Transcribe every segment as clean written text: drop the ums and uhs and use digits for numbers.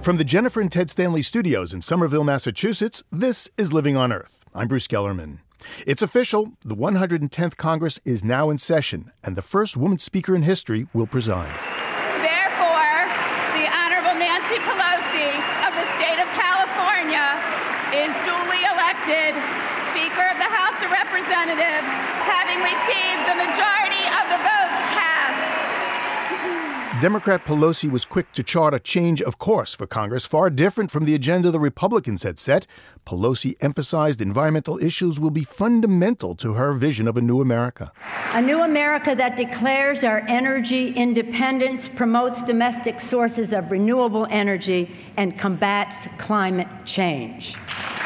From the Jennifer and Ted Stanley studios in Somerville, Massachusetts, this is Living on Earth. I'm Bruce Gellerman. It's official. The 110th Congress is now in session, and the first woman speaker in history will preside. Therefore, the Honorable Nancy Pelosi of the state of California is duly elected Speaker of the House of Representatives, having received the majority of the votes cast. Democrat Pelosi was quick to chart a change of course for Congress, far different from the agenda the Republicans had set. Pelosi emphasized environmental issues will be fundamental to her vision of a new America. A new America that declares our energy independence, promotes domestic sources of renewable energy, and combats climate change.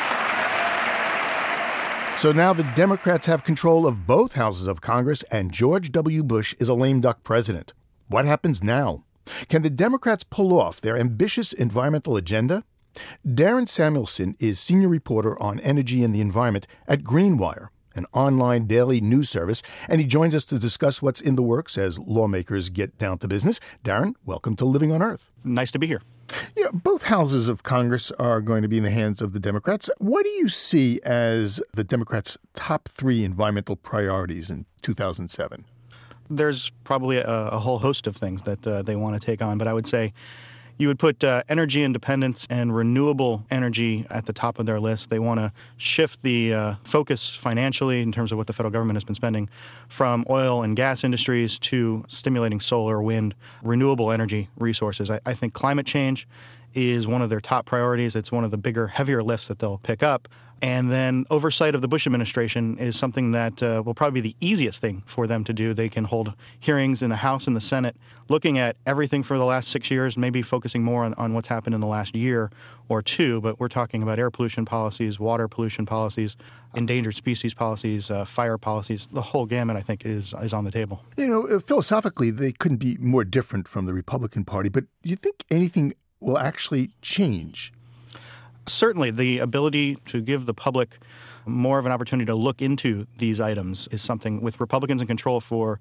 So now the Democrats have control of both houses of Congress, and George W. Bush is a lame duck president. What happens now? Can the Democrats pull off their ambitious environmental agenda? Darren Samuelson is senior reporter on energy and the environment at Greenwire, an online daily news service, and he joins us to discuss what's in the works as lawmakers get down to business. Darren, welcome to Living on Earth. Nice to be here. Yeah, both houses of Congress are going to be in the hands of the Democrats. What do you see as the Democrats' top three environmental priorities in 2007? There's probably a whole host of things that they want to take on, but I would say you would put energy independence and renewable energy at the top of their list. They want to shift the focus financially in terms of what the federal government has been spending from oil and gas industries to stimulating solar, wind, renewable energy resources. I think climate change is one of their top priorities. It's one of the bigger, heavier lifts that they'll pick up. And then oversight of the Bush administration is something that will probably be the easiest thing for them to do. They can hold hearings in the House and the Senate looking at everything for the last 6 years, maybe focusing more on what's happened in the last year or two. But we're talking about air pollution policies, water pollution policies, endangered species policies, fire policies. The whole gamut, I think, is on the table. You know, philosophically, they couldn't be more different from the Republican Party. But do you think anything will actually change? Certainly, the ability to give the public more of an opportunity to look into these items is something. With Republicans in control for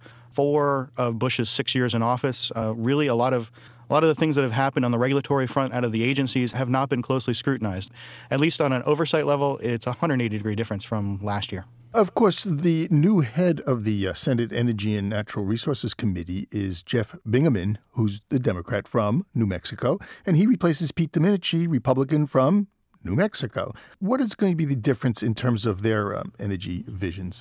4 of Bush's 6 years in office, really a lot of the things that have happened on the regulatory front out of the agencies have not been closely scrutinized. At least on an oversight level, it's a 180-degree difference from last year. Of course, the new head of the Senate Energy and Natural Resources Committee is Jeff Bingaman, who's the Democrat from New Mexico, and he replaces Pete Domenici, Republican from New Mexico. What is going to be the difference in terms of their energy visions?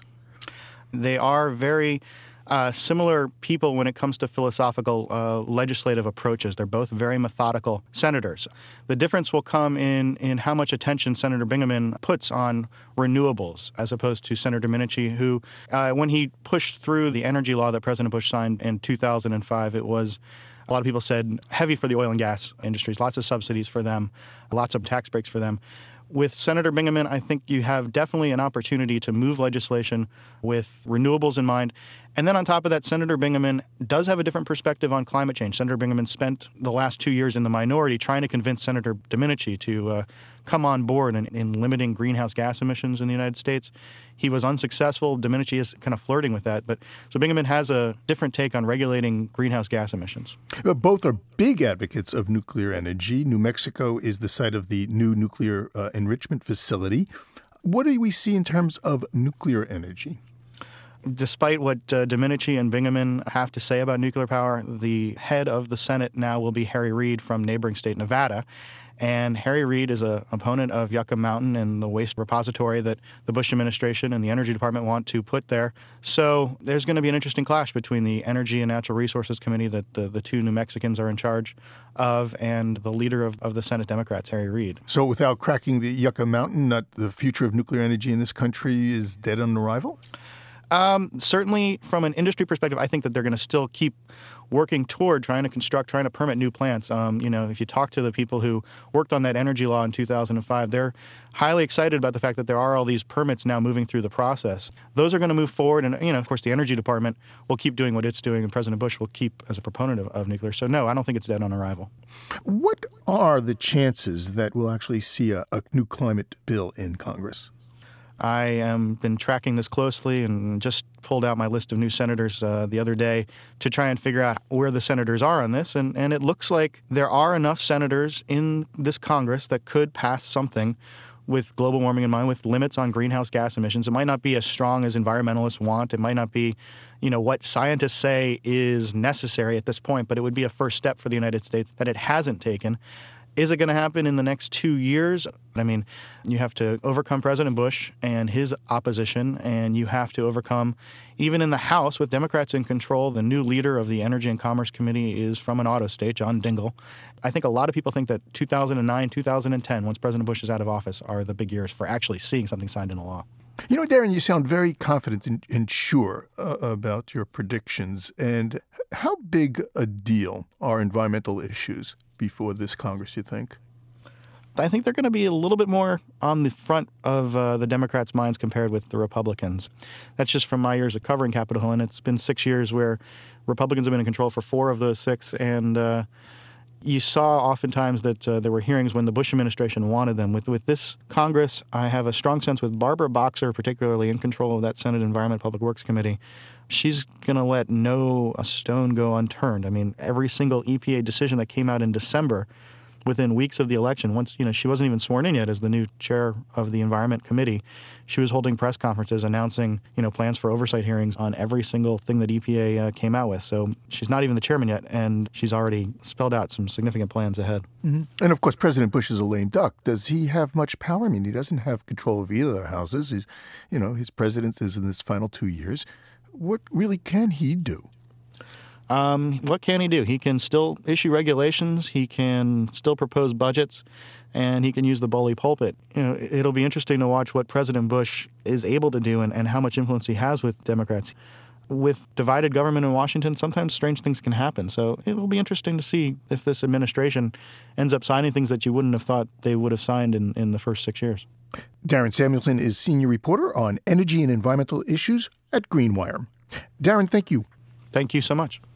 They are very similar people when it comes to philosophical legislative approaches. They're both very methodical senators. The difference will come in how much attention Senator Bingaman puts on renewables as opposed to Senator Domenici, who, when he pushed through the energy law that President Bush signed in 2005, it was, a lot of people said, heavy for the oil and gas industries, lots of subsidies for them, lots of tax breaks for them. With Senator Bingaman, I think you have definitely an opportunity to move legislation with renewables in mind. And then on top of that, Senator Bingaman does have a different perspective on climate change. Senator Bingaman spent the last 2 years in the minority trying to convince Senator Domenici to come on board in limiting greenhouse gas emissions in the United States. He was unsuccessful. Domenici is kind of flirting with that. So Bingaman has a different take on regulating greenhouse gas emissions. Both are big advocates of nuclear energy. New Mexico is the site of the new nuclear enrichment facility. What do we see in terms of nuclear energy? Despite what Domenici and Bingaman have to say about nuclear power, the head of the Senate now will be Harry Reid from neighboring state Nevada. And Harry Reid is an opponent of Yucca Mountain and the waste repository that the Bush administration and the Energy Department want to put there. So there's going to be an interesting clash between the Energy and Natural Resources Committee that the two New Mexicans are in charge of and the leader of the Senate Democrats, Harry Reid. So without cracking the Yucca Mountain, the future of nuclear energy in this country is dead on arrival? Certainly, from an industry perspective, I think that they're going to still keep working toward trying to permit new plants. If you talk to the people who worked on that energy law in 2005, they're highly excited about the fact that there are all these permits now moving through the process. Those are going to move forward. And, of course, the Energy Department will keep doing what it's doing, and President Bush will keep as a proponent of nuclear. So, no, I don't think it's dead on arrival. What are the chances that we'll actually see a new climate bill in Congress? I am been tracking this closely and just pulled out my list of new senators the other day to try and figure out where the senators are on this. And it looks like there are enough senators in this Congress that could pass something with global warming in mind, with limits on greenhouse gas emissions. It might not be as strong as environmentalists want. It might not be, what scientists say is necessary at this point, but it would be a first step for the United States that it hasn't taken. Is it going to happen in the next 2 years? I mean, you have to overcome President Bush and his opposition, and you have to overcome, even in the House with Democrats in control, the new leader of the Energy and Commerce Committee is from an auto state, John Dingell. I think a lot of people think that 2009, 2010, once President Bush is out of office, are the big years for actually seeing something signed into law. Darren, you sound very confident and sure about your predictions. And how big a deal are environmental issues before this Congress, you think? I think they're going to be a little bit more on the front of the Democrats' minds compared with the Republicans. That's just from my years of covering Capitol Hill, and it's been 6 years where Republicans have been in control for 4 of those 6, and you saw oftentimes that there were hearings when the Bush administration wanted them. With this Congress, I have a strong sense with Barbara Boxer, particularly in control of that Senate Environment Public Works Committee. She's going to let a stone go unturned. I mean, every single EPA decision that came out in December, within weeks of the election, once she wasn't even sworn in yet as the new chair of the Environment Committee, she was holding press conferences announcing plans for oversight hearings on every single thing that EPA came out with. So she's not even the chairman yet, and she's already spelled out some significant plans ahead. Mm-hmm. And of course, President Bush is a lame duck. Does he have much power? I mean, he doesn't have control of either houses. His presidency is in his final 2 years. What really can he do? What can he do? He can still issue regulations. He can still propose budgets, and he can use the bully pulpit. It'll be interesting to watch what President Bush is able to do and how much influence he has with Democrats. With divided government in Washington, sometimes strange things can happen. So it'll be interesting to see if this administration ends up signing things that you wouldn't have thought they would have signed in the first 6 years. Darren Samuelson is senior reporter on energy and environmental issues at Greenwire. Darren, thank you. Thank you so much.